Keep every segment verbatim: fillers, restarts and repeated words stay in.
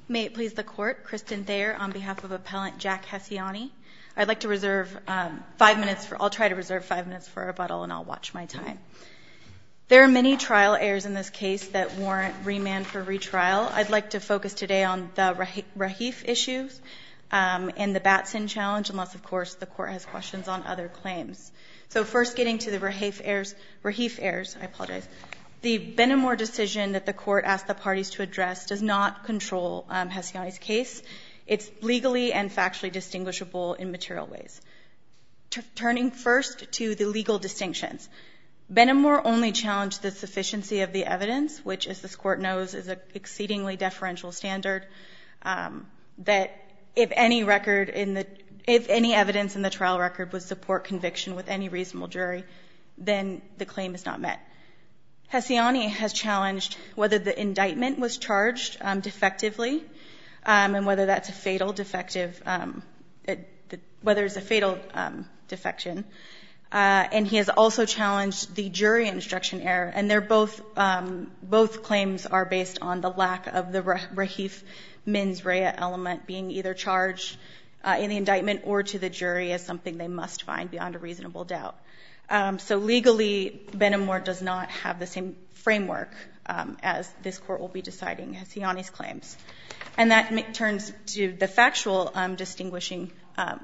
May it please the Court, Kristen Thayer on behalf of Appellant Jack Hessiani. I'd like to reserve um, five minutes for, I'll try to reserve five minutes for rebuttal and I'll watch my time. There are many trial errors in this case that warrant remand for retrial. I'd like to focus today on the Rahif issues um, and the Batson challenge, unless, of course, the Court has questions on other claims. So first getting to the Rahif errors, Rahif errors, I apologize. The Benamor decision that the Court asked the parties to address does not control um, Hessiani's case. It's legally and factually distinguishable in material ways. T- turning first to the legal distinctions. Benamor only challenged the sufficiency of the evidence, which, as this Court knows, is an exceedingly deferential standard, um, that if any record in the, if any evidence in the trial record would support conviction with any reasonable jury, then the claim is not met. Hessiani has challenged whether the indictment was charged um, defectively um, and whether that's a fatal defective, um, it, the, whether it's a fatal um, defection. Uh, and he has also challenged the jury instruction error, and they're both um, both claims are based on the lack of the Rahif mens rea element being either charged uh, in the indictment or to the jury as something they must find beyond a reasonable doubt. Um, so legally, Benamor does not have the same framework um, as this Court will be deciding Hessiani's claims. And that ma- turns to the factual um, distinguishing. Um,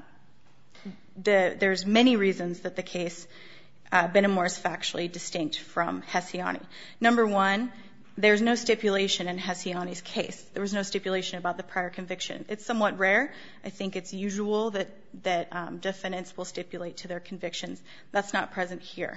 the, there's many reasons that the case, uh, Benamor is factually distinct from Hessiani. Number one, there's no stipulation in Hessiani's case. There was no stipulation about the prior conviction. It's somewhat rare. I think it's usual that, that um, defendants will stipulate to their convictions. That's not present here.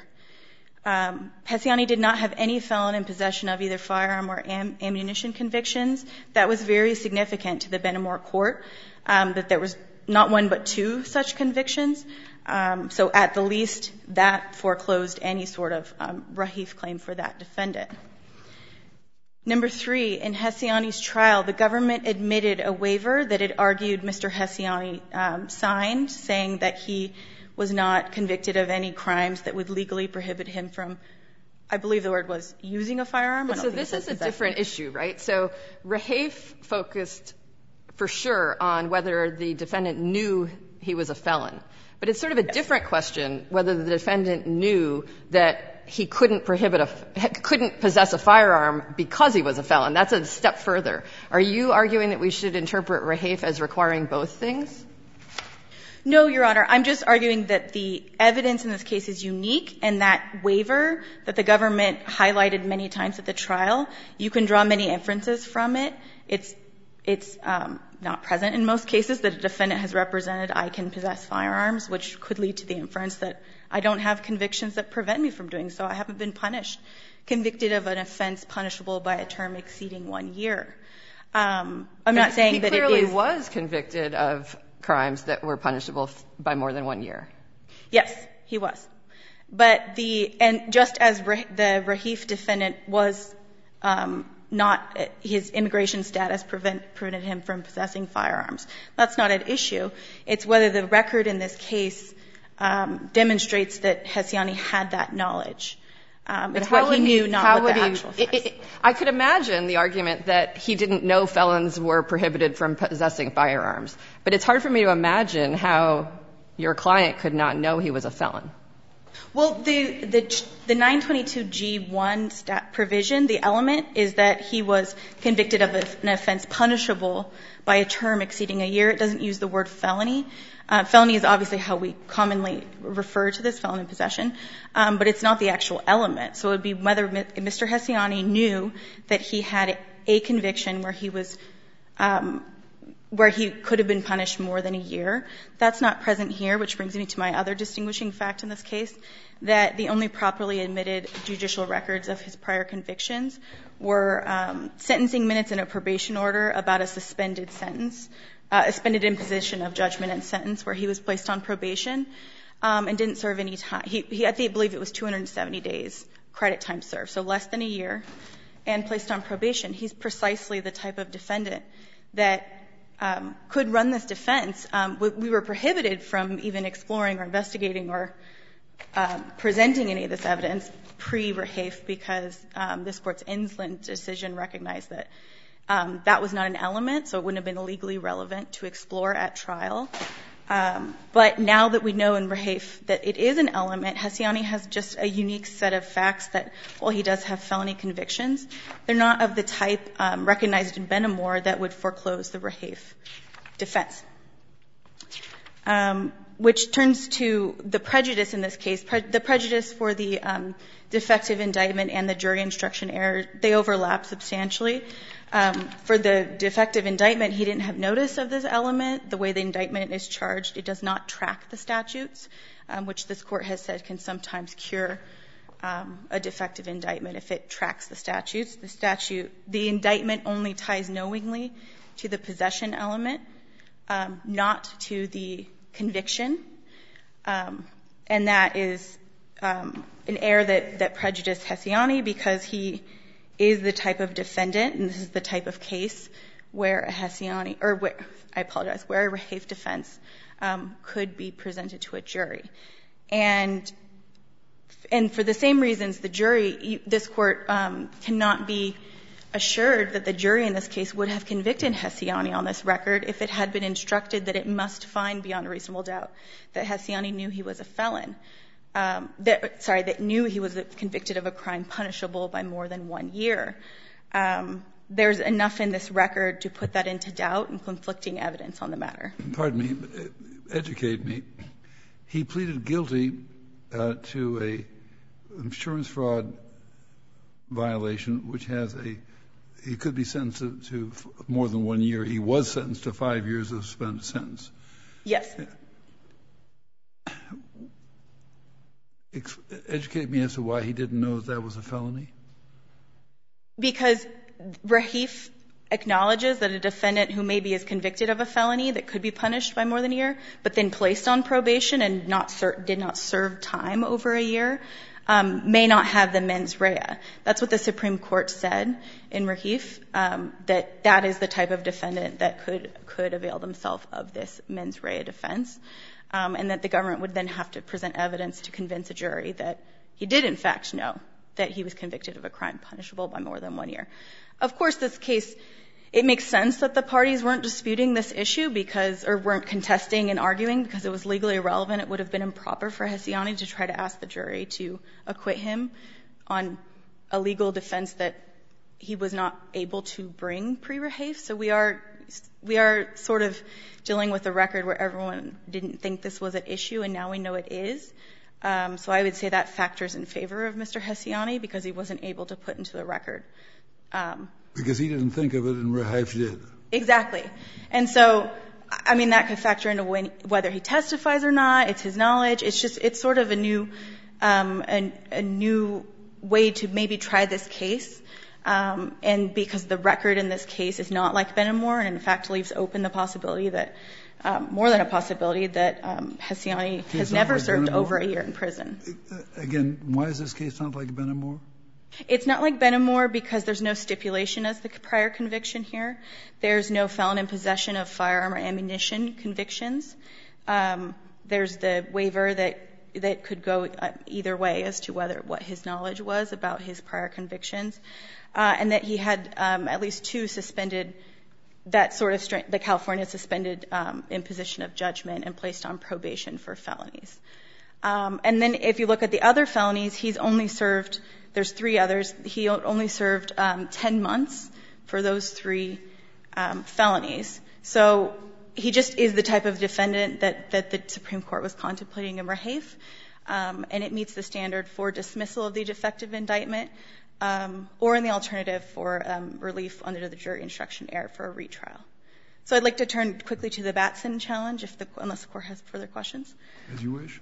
Um, Hessiani did not have any felon in possession of either firearm or am- ammunition convictions. That was very significant to the Benamor court, um, that there was not one but two such convictions. Um, so at the least, that foreclosed any sort of um, Rahif claim for that defendant. Number three, in Hessiani's trial, the government admitted a waiver that it argued Mister Hessiani um, signed, saying that he was not convicted of any crimes that would legally prohibit him from, I believe the word was, using a firearm. So this is a different issue, right? So Rahif focused for sure on whether the defendant knew he was a felon. But it's sort of a different question whether the defendant knew that he couldn't prohibit a, couldn't possess a firearm because he was a felon. That's a step further. Are you arguing that we should interpret Rahif as requiring both things? No, Your Honor. I'm just arguing that the evidence in this case is unique, and that waiver that the government highlighted many times at the trial, you can draw many inferences from it. It's It's um, not present in most cases that a defendant has represented, I can possess firearms, which could lead to the inference that I don't have convictions that prevent me from doing so. I haven't been punished, convicted of an offense punishable by a term exceeding one year. Um, I'm not saying that it is. He clearly was convicted of crimes that were punishable by more than one year. Yes, he was. But the, and just as the Rahif defendant was um, not, his immigration status prevent, prevented him from possessing firearms. That's not at issue. It's whether the record in this case um, demonstrates that Hessiani had that knowledge. Um, it's what he knew, not what the actual facts. It, it, I could imagine the argument that he didn't know felons were prohibited from possessing firearms. But it's hard for me to imagine how your client could not know he was a felon. Well, the, the, the nine twenty-two G one stat provision, the element is that he was convicted of an offense punishable by a term exceeding a year. It doesn't use the word felony. Uh, felony is obviously how we commonly refer to this, felon in possession, um, but it's not the actual element. So it would be whether Mister Hessiani knew that he had a conviction where he was um, where he could have been punished more than a year. That's not present here, which brings me to my other distinguishing fact in this case, that the only properly admitted judicial records of his prior convictions were um, sentencing minutes in a probation order about a suspended sentence, uh, a suspended imposition of judgment and sentence where he was placed on probation um, and didn't serve any time. He, he, I think, believe it was two hundred seventy days credit time served, so less than a year, and placed on probation. He's precisely the type of defendant that Um, could run this defense. Um, we, we were prohibited from even exploring or investigating or um, presenting any of this evidence pre-Rahif because um, this Court's Insland decision recognized that Um, that was not an element, so it wouldn't have been legally relevant to explore at trial. Um, but now that we know in Rahafe that it is an element, Hessiani has just a unique set of facts that, while he does have felony convictions, they're not of the type um, recognized in Benamor that would foreclose the Rahafe defense. Um, which turns to the prejudice in this case. Pre- the prejudice for the um, defective indictment and the jury instruction error, they overlap substantially. Um, for the defective indictment, he didn't have notice of this element. The way the indictment is charged, it does not track the statutes, um, which this Court has said can sometimes cure um, a defective indictment if it tracks the statutes. The statute, the indictment only ties knowingly to the possession element, um, not to the conviction, um, and that is um, an error that, that prejudiced Hessiani because he is the type of defendant, and this is the type of case where a Hessiani, or where, I apologize, where a Rahafe defense um, could be presented to a jury. And and for the same reasons, the jury, this Court um, cannot be assured that the jury in this case would have convicted Hessiani on this record if it had been instructed that it must find beyond a reasonable doubt that Hessiani knew he was a felon. Um, that, sorry, that knew he was convicted of a crime punishable by more than one year. Um, there's enough in this record to put that into doubt and conflicting evidence on the matter. Pardon me, educate me. He pleaded guilty uh, to a insurance fraud violation, which has a, he could be sentenced to, to more than one year. He was sentenced to five years of suspended sentence. Yes. Educate me as to why he didn't know that, that was a felony. Because Rahafe acknowledges that a defendant who maybe is convicted of a felony that could be punished by more than a year, but then placed on probation and not ser- did not serve time over a year, um, may not have the mens rea. That's what the Supreme Court said in Rahafe, um, that that is the type of defendant that could could avail themselves of this mens rea defense. Um, and that the government would then have to present evidence to convince a jury that he did, in fact, know that he was convicted of a crime punishable by more than one year. Of course, this case, it makes sense that the parties weren't disputing this issue because, or weren't contesting and arguing because it was legally irrelevant. It would have been improper for Hessiani to try to ask the jury to acquit him on a legal defense that he was not able to bring pre-Rahafe. So we are we are sort of dealing with a record where everyone didn't think this was an issue, and now we know it is. Um, so I would say that factors in favor of Mister Hessiani because he wasn't able to put into the record. Um, because he didn't think of it and Rahafe did. Exactly. And so, I mean, that could factor into when, whether he testifies or not. It's his knowledge. It's just, it's sort of a new, um, a, a new way to maybe try this case. Um, and because the record in this case is not like Benamor, and in fact leaves open the possibility that, um, more than a possibility, that um, Hessiani has never like served Benamor? Over a year in prison. Again, why is this case not like Benamor? It's not like Benamor because there's no stipulation as the prior conviction here. There's no felon in possession of firearm or ammunition convictions. Um, there's the waiver that that could go uh, either way as to whether what his knowledge was about his prior convictions. Uh, and that he had um, at least two suspended, that sort of strength, the California suspended um, imposition of judgment and placed on probation for felonies. Um, and then if you look at the other felonies, he's only served, there's three others, he only served um, ten months for those three um, felonies. So he just is the type of defendant that, that the Supreme Court was contemplating in Rahafe, um, and it meets the standard for dismissal of the defective indictment. Um, or in the alternative for um, relief under the jury instruction error for a retrial. So I'd like to turn quickly to the Batson challenge, if the, unless the Court has further questions. As you wish.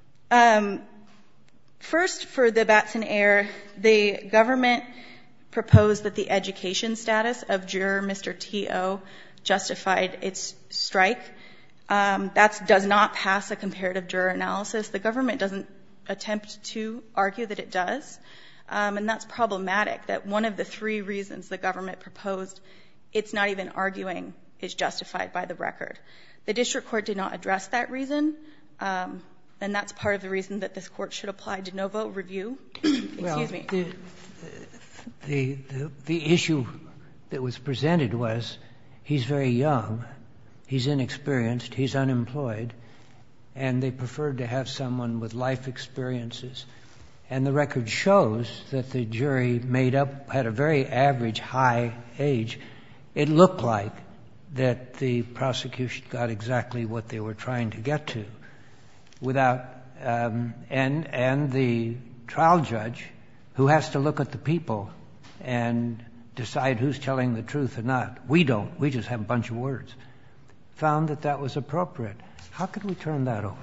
Um, first, for the Batson error, the government proposed that the education status of juror Mister T O justified its strike. Um, that does not pass a comparative juror analysis. The government doesn't attempt to argue that it does. Um, and that's problematic, that one of the three reasons the government proposed, it's not even arguing, is justified by the record. The district court did not address that reason, um, and that's part of the reason that this court should apply de novo review. Excuse well, me. The, the, the, the issue that was presented was he's very young, he's inexperienced, he's unemployed, and they preferred to have someone with life experiences. And the record shows that the jury made up, had a very average high age. It looked like that the prosecution got exactly what they were trying to get to without, um, and, and the trial judge, who has to look at the people and decide who's telling the truth or not. We don't. We just have a bunch of words. Found that that was appropriate. How could we turn that over?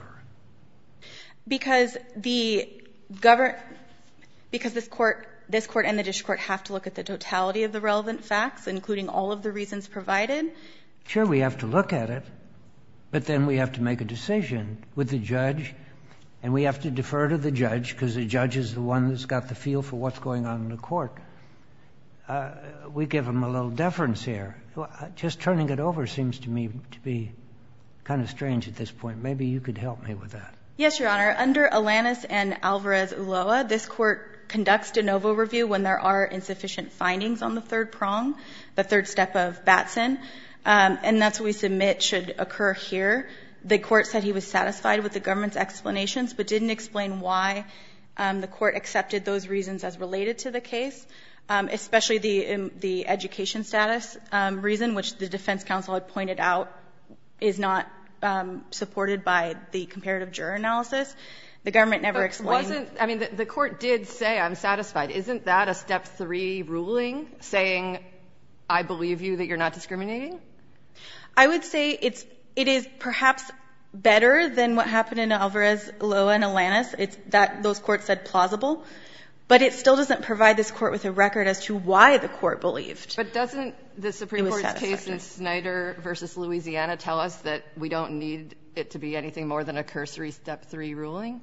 Because the govern, because this court, this court and the district court have to look at the totality of the relevant facts, including all of the reasons provided. Sure, we have to look at it, but then we have to make a decision with the judge, and we have to defer to the judge because the judge is the one that's got the feel for what's going on in the court. Uh, we give him a little deference here. Just turning it over seems to me to be kind of strange at this point. Maybe you could help me with that. Yes, Your Honor. Under Alanis and Alvarez-Ulloa, this court conducts de novo review when there are insufficient findings on the third prong, the third step of Batson, um, and that's what we submit should occur here. The court said he was satisfied with the government's explanations, but didn't explain why um, the court accepted those reasons as related to the case, um, especially the um, the education status um, reason, which the defense counsel had pointed out is not um, supported by the comparative juror analysis. The government never but explained. Wasn't, I mean, the, the court did say, I'm satisfied. Isn't that a step three ruling, saying, I believe you that you're not discriminating? I would say it's, it is perhaps better than what happened in Alvarez-Ulloa and Alanis. It's that those courts said plausible, but it still doesn't provide this court with a record as to why the court believed. But doesn't the Supreme Court's case in Snyder versus Louisiana tell us that we don't need it to be anything more than a cursory step three ruling?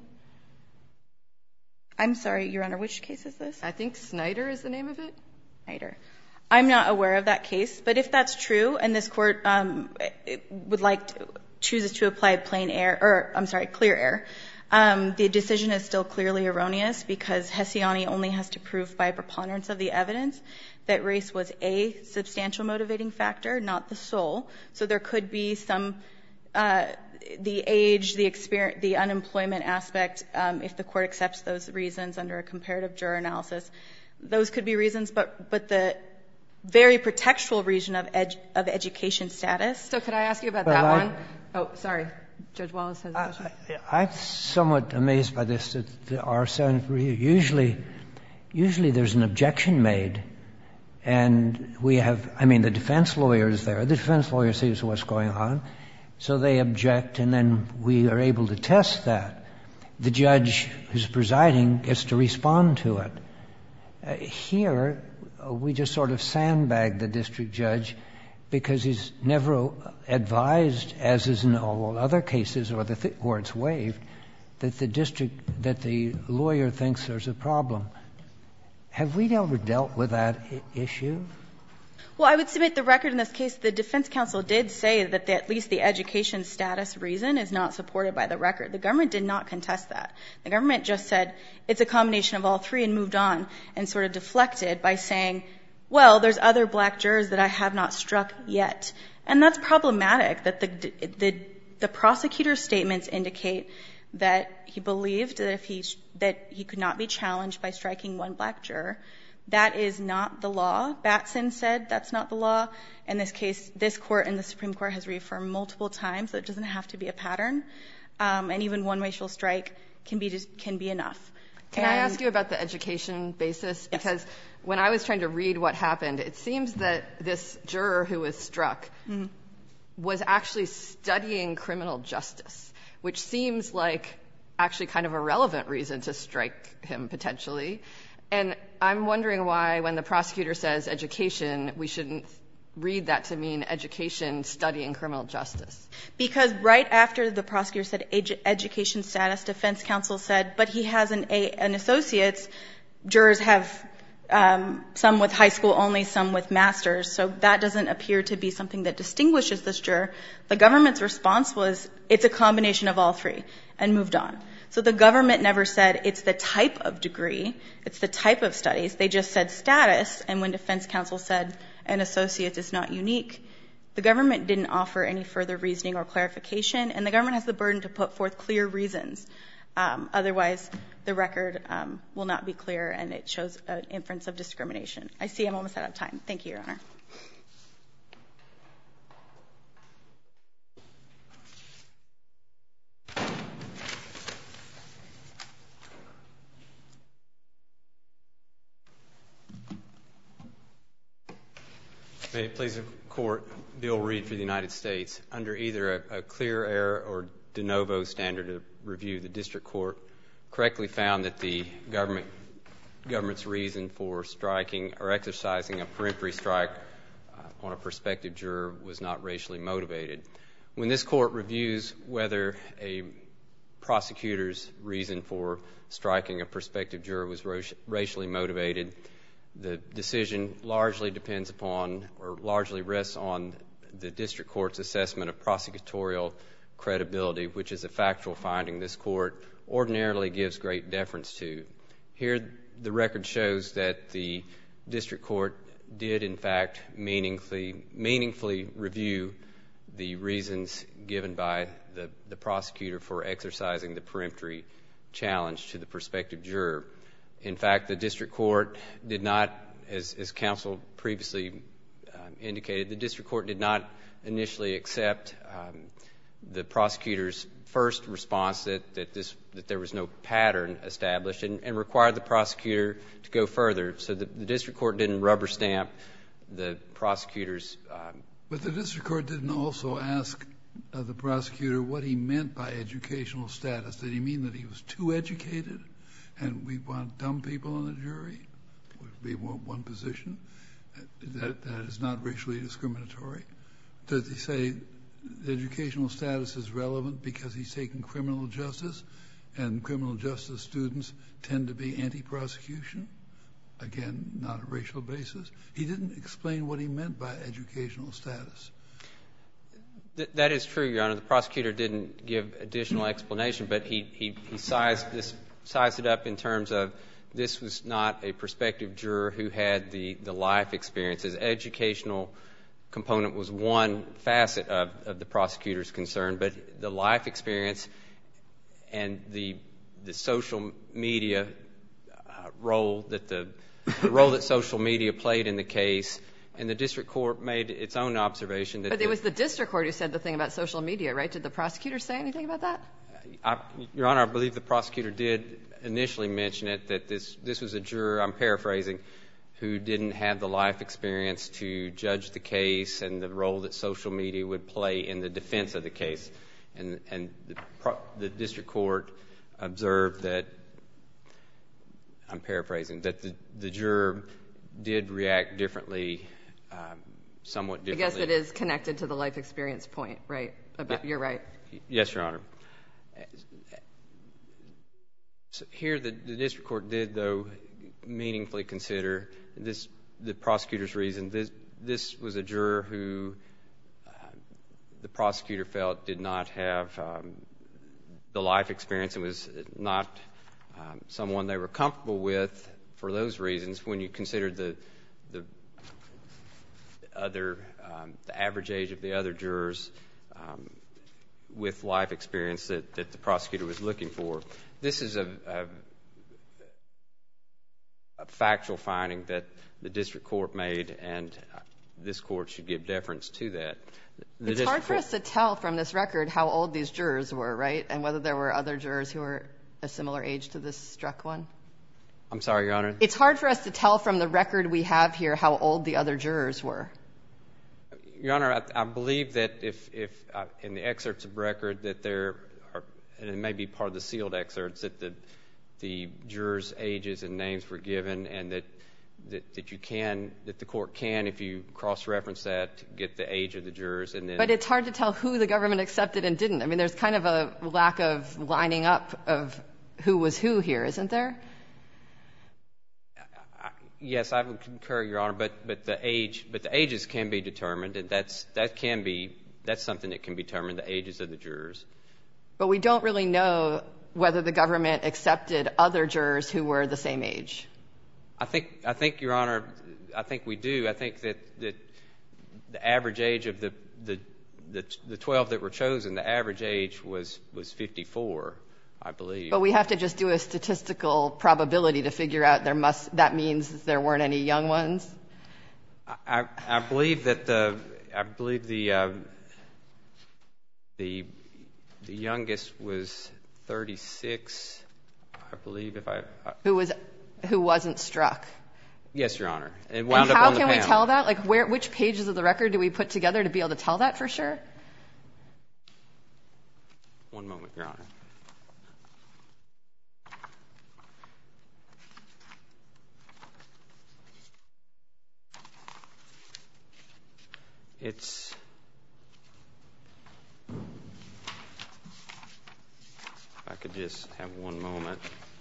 I'm sorry, Your Honor, which case is this? I think Snyder is the name of it. Snyder. I'm not aware of that case, but if that's true and this court um, would like to, chooses to apply plain error, or I'm sorry, clear error, um, the decision is still clearly erroneous because Hessiani only has to prove by a preponderance of the evidence that race was a substantial motivating factor, not the sole. So there could be some, uh, the age, the experience, the unemployment aspect, um, if the court accepts those reasons under a comparative juror analysis, those could be reasons, but, but the very pretextual reason of, ed, of education status. So could I ask you about well, that I, one? Oh, sorry. Judge Wallace has a question. I, I'm somewhat amazed by this, that the, our Senate review, usually, usually there's an objection made, and we have, I mean, the defense lawyer is there. The defense lawyer sees what's going on, so they object, and then we are able to test that. The judge who's presiding gets to respond to it. Uh, here, we just sort of sandbag the district judge because he's never advised, as is in all other cases or the th- where it's waived, that the district, that the lawyer thinks there's a problem. Have we ever dealt with that I- issue? Well, I would submit the record in this case. The defense counsel did say that the, at least the education status reason is not supported by the record. The government did not contest that. The government just said it's a combination of all three and moved on and sort of deflected by saying, well, there's other black jurors that I have not struck yet. And that's problematic, that the, the, the prosecutor's statements indicate that he believed that if he, that he could not be challenged by striking one black juror. That is not the law. Batson said that's not the law. In this case, this court and the Supreme Court has reaffirmed multiple times that it doesn't have to be a pattern. Um, and even one racial strike can be, can be enough. Can I ask you about the education basis? Yes. Because when I was trying to read what happened, it seems that this juror who was struck mm-hmm. was actually studying criminal justice, which seems like actually kind of a relevant reason to strike him potentially. And I'm wondering why, when the prosecutor says education, we shouldn't read that to mean education studying criminal justice. Because right after the prosecutor said edu- education status, defense counsel said, but he has an, a, an associate's. Jurors have um, some with high school only, some with master's. So that doesn't appear to be something that distinguishes this juror. The government's response was, it's a combination of all three, and moved on. So the government never said it's the type of degree, it's the type of studies. They just said status, and when defense counsel said and Associates is not unique. The government didn't offer any further reasoning or clarification, and the government has the burden to put forth clear reasons. Um, otherwise, the record um, will not be clear, and it shows an inference of discrimination. I see I'm almost out of time. Thank you, Your Honor. May it please the Court, Bill Reed for the United States. Under either a, a clear error or de novo standard of review, the district court correctly found that the government government's reason for striking or exercising a peremptory strike uh, on a prospective juror was not racially motivated. When this court reviews whether a prosecutor's reason for striking a prospective juror was racially motivated, the decision largely depends upon or largely rests on the district court's assessment of prosecutorial credibility, which is a factual finding this court ordinarily gives great deference to. Here, the record shows that the district court did, in fact, meaningfully, meaningfully review the reasons given by the, the prosecutor for exercising the peremptory challenge to the prospective juror. In fact, the district court did not, as, as counsel previously um, indicated, the district court did not initially accept um, the prosecutor's first response that, that, this, that there was no pattern established and, and required the prosecutor to go further. So the, the district court didn't rubber stamp the prosecutor's. Um, but the district court didn't also ask uh, the prosecutor what he meant by educational status. Did he mean that he was too educated? And we want dumb people on the jury, would be one position. That, that is not racially discriminatory. Does he say educational status is relevant because he's taking criminal justice and criminal justice students tend to be anti-prosecution? Again, not a racial basis. He didn't explain what he meant by educational status. Th- that is true, Your Honor. The prosecutor didn't give additional explanation, but he, he, he sized this sized it up in terms of this was not a prospective juror who had the, the life experiences. Educational component was one facet of, of the prosecutor's concern, but the life experience and the the social media uh, role that the, the role that social media played in the case, and the district court made its own observation that. But it was the district court who said the thing about social media, right? Did the prosecutor say anything about that? I, Your Honor, I believe the prosecutor did initially mention it, that this, this was a juror, I'm paraphrasing, who didn't have the life experience to judge the case and the role that social media would play in the defense of the case. And, and the, the district court observed that, I'm paraphrasing, that the, the juror did react differently, um, somewhat differently. I guess it is connected to the life experience point, right? About, yeah. You're right. Yes, Your Honor. So here, the, the district court did, though, meaningfully consider this, the prosecutor's reason. This, this was a juror who uh, the prosecutor felt did not have um, the life experience and was not um, someone they were comfortable with for those reasons. When you consider the the other, um, the average age of the other jurors um, with life experience that, that the prosecutor was looking for. This is a, a, a factual finding that the district court made, and this court should give deference to that. The it's hard for us to tell from this record how old these jurors were, right? And whether there were other jurors who were a similar age to this struck one. I'm sorry, Your Honor? It's hard for us to tell from the record we have here how old the other jurors were. Your Honor, I, I believe that if, if uh, in the excerpts of record that there are, and it may be part of the sealed excerpts, that the the jurors' ages and names were given, and that that, that you can, that the court can, if you cross-reference that, get the age of the jurors, and then. But it's hard to tell who the government accepted and didn't. I mean, there's kind of a lack of lining up of who was who here, isn't there? Yes, I would concur, Your Honor, but but the age, but the ages can be determined, and that's that can be that's something that can be determined, the ages of the jurors. But we don't really know whether the government accepted other jurors who were the same age. I think I think Your Honor, I think we do. I think that, that the average age of the, the the the twelve that were chosen, the average age was was fifty-four, I believe. But we have to just do a statistical probability to figure out there must that means there weren't any young ones. I I believe that the I believe the uh, the the youngest was thirty-six. I believe if I, I who was who wasn't struck. Yes, Your Honor. And wound and up how on the can we panel. tell that? Like, where, which pages of the record do we put together to be able to tell that for sure? One moment, Your Honor. It's if I could just have one moment.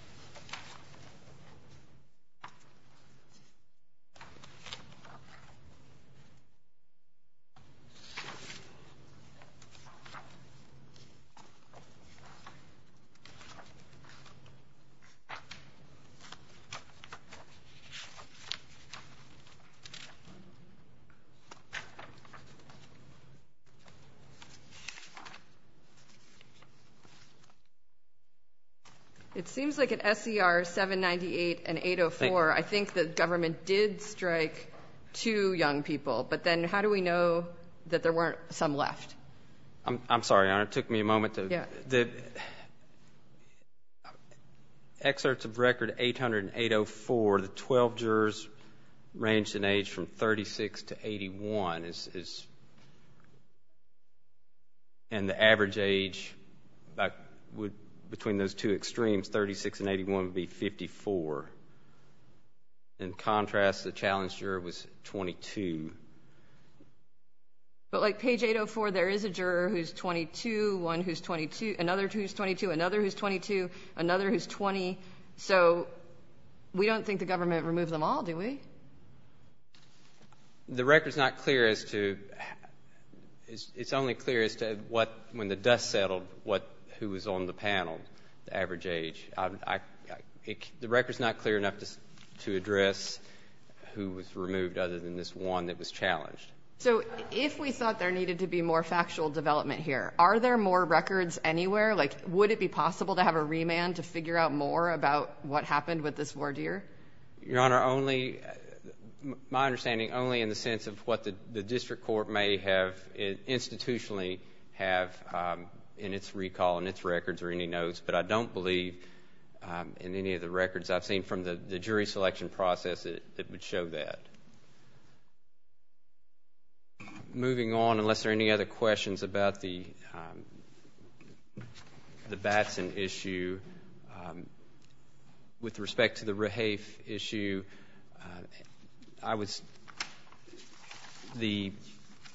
It seems like at S E R seven ninety-eight and eight oh four, I think the government did strike two young people, but then how do we know that there weren't some left? I'm, I'm sorry, Your Honor. It took me a moment to... Yeah. The excerpts of record eight hundred and eight oh four, the twelve jurors ranged in age from thirty-six to eighty-one, is, is and the average age uh, would, between those two extremes, thirty-six and eighty-one, would be fifty-four. In contrast, the challenged juror was twenty-two. But like page eight oh four, there is a juror who's twenty-two, one who's twenty-two, another who's twenty-two, another who's twenty-two, another who's twenty. So we don't think the government removed them all, do we? The record's not clear as to, it's, it's only clear as to what, when the dust settled, what, who was on the panel, the average age. I, I, I, it, the record's not clear enough to, to address who was removed other than this one that was challenged. So if we thought there needed to be more factual development here, are there more records anywhere? Like, would it be possible to have a remand to figure out more about what happened with this voir dire? Your Honor, only, my understanding, only in the sense of what the, the district court may have institutionally have um, in its recall and its records or any notes, but I don't believe um, in any of the records I've seen from the, the jury selection process that, that would show that. Moving on, unless there are any other questions about the um, the Batson issue, um, with respect to the Rahafe issue, uh, I was the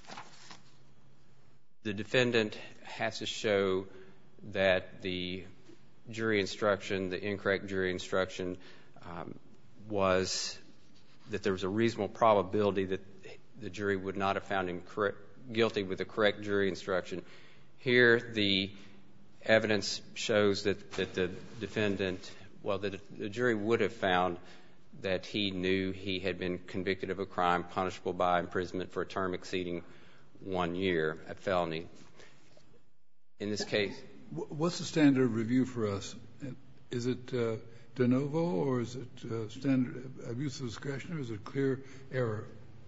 the defendant has to show that the jury instruction, the incorrect jury instruction, um, was that there was a reasonable probability that the jury would not have found him correct, guilty with the correct jury instruction. Here, the evidence shows that, that the defendant, well, the, the jury would have found that he knew he had been convicted of a crime punishable by imprisonment for a term exceeding one year, a felony. In this case... What's the standard of review for us? Is it uh, de novo, or is it uh, standard abuse of discretion, or is it clear error?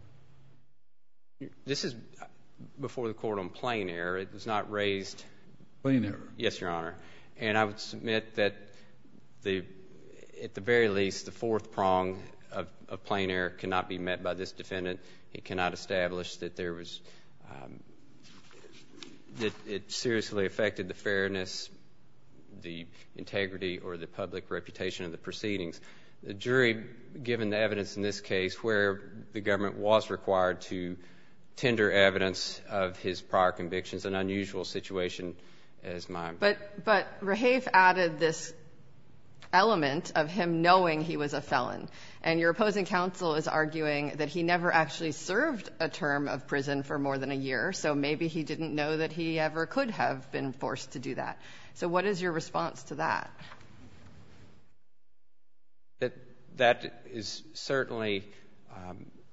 This is before the court on plain error. It was not raised. Plain error. Yes, Your Honor. And I would submit that the, at the very least, the fourth prong of, of plain error cannot be met by this defendant. He cannot establish that there was, um, that it seriously affected the fairness, the integrity, or the public reputation of the proceedings. The jury, given the evidence in this case where the government was required to tender evidence of his prior convictions, an unusual situation as mine. But, but Rahafe added this element of him knowing he was a felon. And your opposing counsel is arguing that he never actually served a term of prison for more than a year, so maybe he didn't know that he ever could have been forced to do that. So what is your response to that? That, that is certainly um,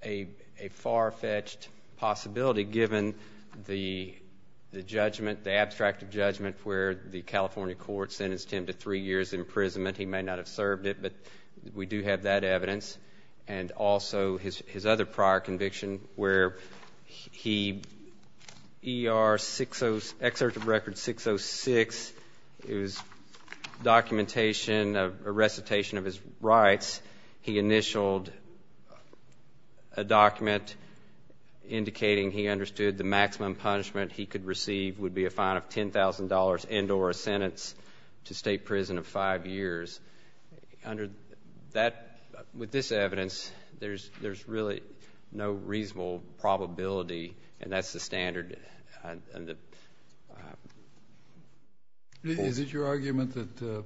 a, a far-fetched possibility given the the judgment, the abstract of judgment where the California court sentenced him to three years imprisonment. He may not have served it, but we do have that evidence. And also his, his other prior conviction where he, E R sixty, excerpt of record six oh six, it was documentation of a recitation of his rights. He initialed a document indicating he understood the maximum punishment he could receive would be a fine of ten thousand dollars and or a sentence to state prison of five years. Under that, with this evidence, there's there's really no reasonable probability, and that's the standard. Uh, and the, uh, Is it your argument that uh,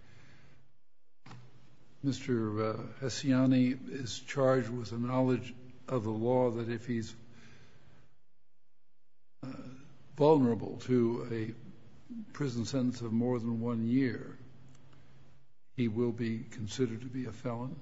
Mister Uh, Hessiani is charged with a knowledge of the law that if he's uh, vulnerable to a prison sentence of more than one year, he will be considered to be a felon?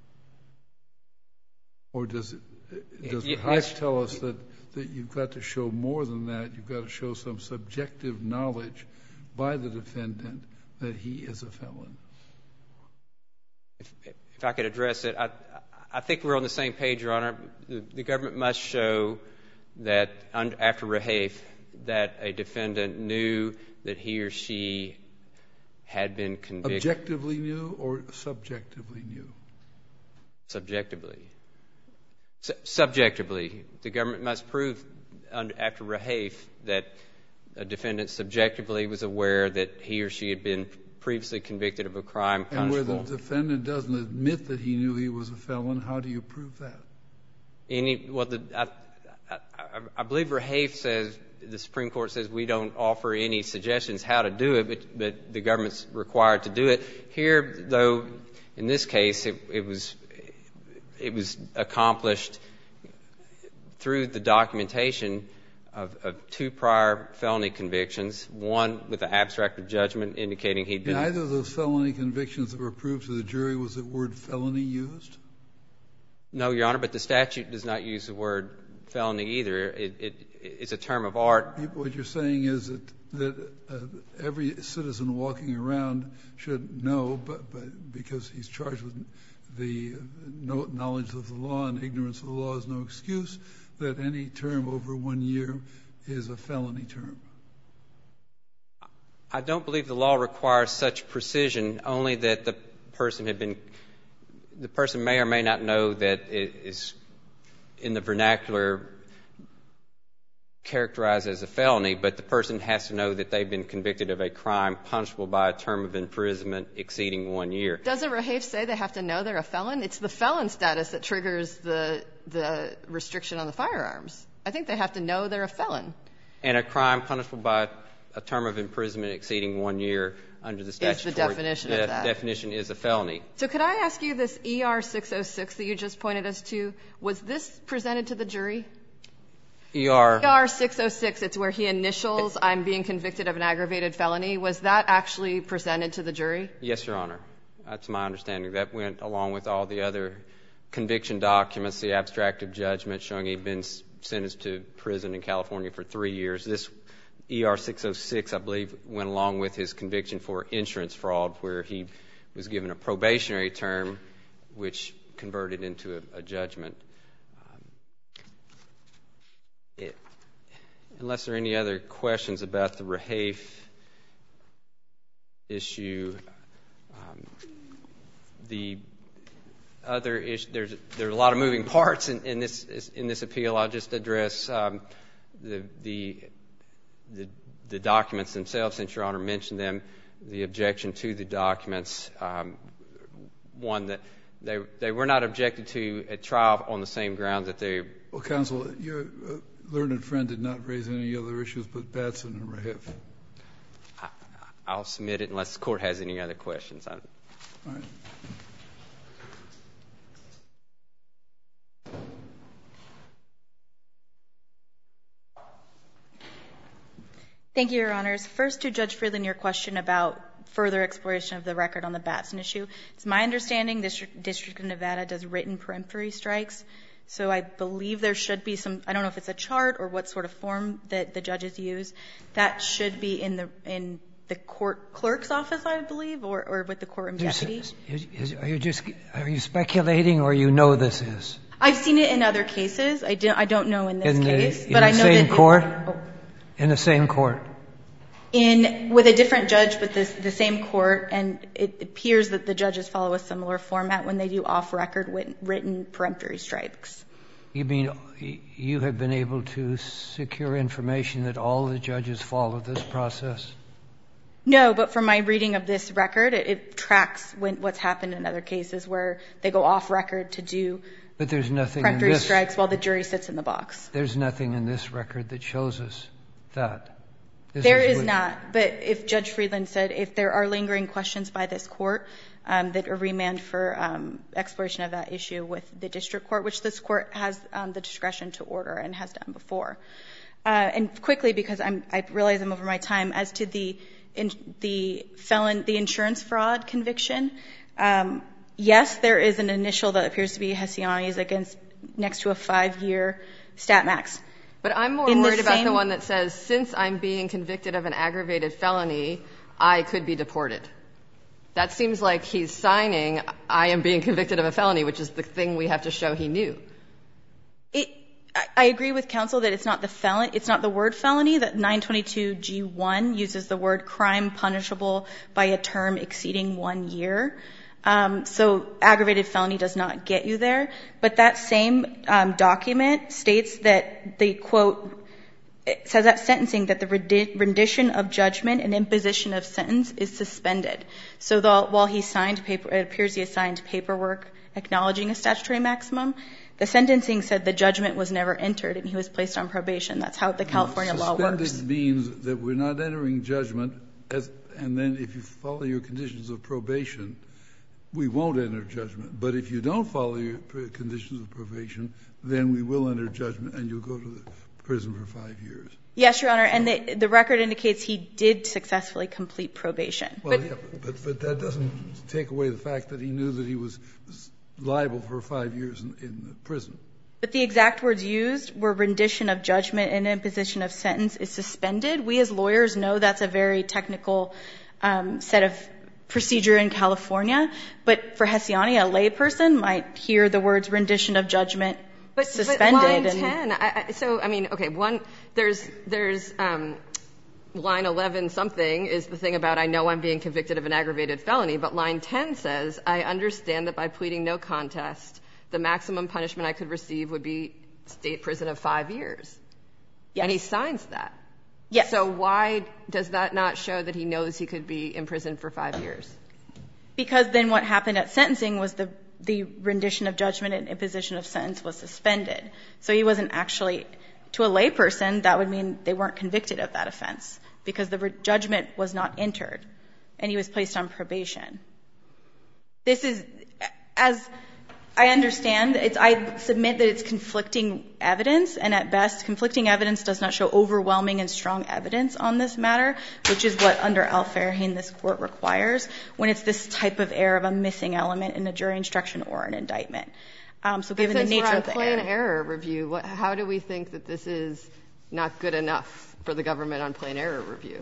Or does it, does the Rehaif tell us that, that you've got to show more than that? You've got to show some subjective knowledge by the defendant that he is a felon? If, if I could address it, I, I think we're on the same page, Your Honor. The, the government must show that under, after Rehaif that a defendant knew that he or she had been convicted. Objectively knew or subjectively knew? Subjectively. Su- subjectively. The government must prove under, after Rehaif that a defendant subjectively was aware that he or she had been previously convicted of a crime punishable. And where the defendant doesn't admit that he knew he was a felon, how do you prove that? Any, well, the, I, I, I believe Rehaif says, the Supreme Court says we don't offer any suggestions how to do it, but, but the government's required to do it. Here, though, in this case, it, it was it was accomplished through the documentation of, of two prior felony convictions, one with an abstract of judgment indicating he'd been... In either of those felony convictions that were proved to the jury, was the word felony used? No, Your Honor, but the statute does not use the word felony either. It, it, it's a term of art. What you're saying is that, that uh, every citizen walking around should know, but, but because he's charged with the no knowledge of the law and ignorance of the law is no excuse, that any term over one year is a felony term. I don't believe the law requires such precision, only that the person had been, the person may or may not know that it is in the vernacular characterized as a felony, but the person has to know that they've been convicted of a crime punishable by a term of imprisonment exceeding one year. Doesn't Rehaif say they have to know they're a felon? It's the felon status that triggers the the restriction on the firearms. I think they have to know they're a felon. And a crime punishable by a term of imprisonment exceeding one year under the statutory is the definition of that. definition is a felony. So could I ask you, this E R six oh six that you just pointed us to, was this presented to the jury? E R E R six oh six, it's where he initials, I'm being convicted of an aggravated felony. Was that actually presented to the jury? Yes, Your Honor. That's my understanding. That went along with all the other conviction documents, the abstract of judgment showing he'd been sentenced to prison in California for three years. This E R six oh six, I believe, went along with his conviction for insurance fraud, where he was given a probationary term, which converted into a, a judgment. Um, it, unless there are any other questions about the Rehaif issue, um, the other issue, there's there are a lot of moving parts in, in this in this appeal. I'll just address um, the the The, the documents themselves, since Your Honor mentioned them, the objection to the documents, um, one that they they were not objected to at trial on the same grounds that they... Well, counsel, your uh, learned friend did not raise any other issues but Batson and Rehaif. I, I'll submit it unless the Court has any other questions. I, All right. Thank you, Your Honors. First, to Judge Freeland, your question about further exploration of the record on the Batson issue. It's my understanding the District of Nevada does written peremptory strikes. So I believe there should be some, I don't know if it's a chart or what sort of form that the judges use. That should be in the in the court clerk's office, I believe, or, or with the courtroom deputy. Is, is, are you just are you speculating, or you know this is? I've seen it in other cases. I don't I don't know in this in the, case, in but the I know same that court. It, oh. In the same court. In with a different judge, but this, the same court, and it appears that the judges follow a similar format when they do off-record written peremptory strikes. You mean you have been able to secure information that all the judges follow this process? No, but from my reading of this record, it, it tracks when, what's happened in other cases where they go off-record to do but there's nothing peremptory in this, strikes while the jury sits in the box. There's nothing in this record that shows us that. This There is, is not, but if Judge Friedland said if there are lingering questions by this court um, that are remand for um, exploration of that issue with the district court, which this court has um, the discretion to order and has done before. Uh, and quickly, because I'm, I realize I'm over my time, as to the in, the felon, the insurance fraud conviction, um, yes, there is an initial that appears to be Hessiani's against next to a five-year stat max. But I'm more In worried the about same- the one that says, since I'm being convicted of an aggravated felony, I could be deported. That seems like he's signing, I am being convicted of a felony, which is the thing we have to show he knew. It, I, I agree with counsel that it's not the felon, it's not the word felony, that nine twenty-two G one uses the word crime punishable by a term exceeding one year. Um, so aggravated felony does not get you there. But that same um, document states that the, quote, it says at sentencing that the rendition of judgment and imposition of sentence is suspended. So the, while he signed paper, it appears he signed paperwork acknowledging a statutory maximum, the sentencing said the judgment was never entered and he was placed on probation. That's how the California law works. Suspended means that we're not entering judgment, as, and then if you follow your conditions of probation, we won't enter judgment. But if you don't follow your conditions of probation, then we will enter judgment and you'll go to the prison for five years. Yes, Your Honor, and the, the record indicates he did successfully complete probation. Well, but, yeah, but, but that doesn't take away the fact that he knew that he was liable for five years in, in the prison. But the exact words used were rendition of judgment and imposition of sentence is suspended. We as lawyers know that's a very technical um, set of procedure in California, but for Hessiani, a layperson might hear the words rendition of judgment but, suspended. But line and ten, I, I, so, I mean, okay, one, there's, there's um, line eleven something is the thing about I know I'm being convicted of an aggravated felony, but line ten says, I understand that by pleading no contest, the maximum punishment I could receive would be state prison of five years. Yes. And he signs that. Yes. So why does that not show that he knows he could be in prison for five years? Because then what happened at sentencing was the, the rendition of judgment and imposition of sentence was suspended. So he wasn't actually, to a layperson, that would mean they weren't convicted of that offense because the re- judgment was not entered and he was placed on probation. This is, as I understand, it's, I submit that it's conflicting evidence, and at best, conflicting evidence does not show overwhelming and strong evidence on this matter, which is what under Al-Faraheen this court requires when it's this type of error of a missing element in a jury instruction or an indictment. Um, so given the nature of the Since we're on plain error, error review, what, how do we think that this is not good enough for the government on plain error review?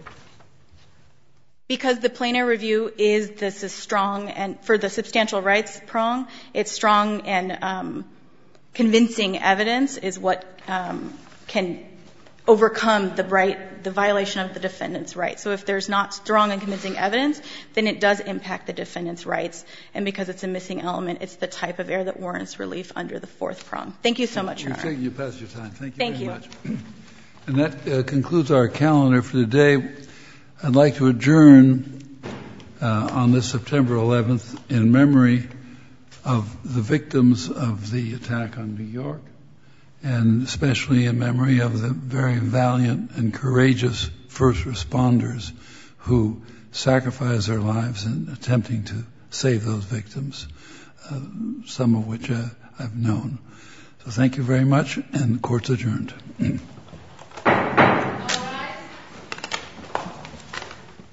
Because the plain error review is this is strong, and for the substantial rights prong, it's strong and um, convincing evidence is what um, can overcome the right, the violation of the defendant's rights. So if there's not strong and convincing evidence, then it does impact the defendant's rights. And because it's a missing element, it's the type of error that warrants relief under the fourth prong. Thank you so much, Your Honor. You're saying you passed your time. Thank you Thank very you. much. And that uh, concludes our calendar for today. I'd like to adjourn uh, on this September eleventh in memory of the victims of the attack on New York, and especially in memory of the very valiant and courageous first responders who sacrificed their lives in attempting to save those victims, uh, some of which uh, I've known. So thank you very much, and the court's adjourned.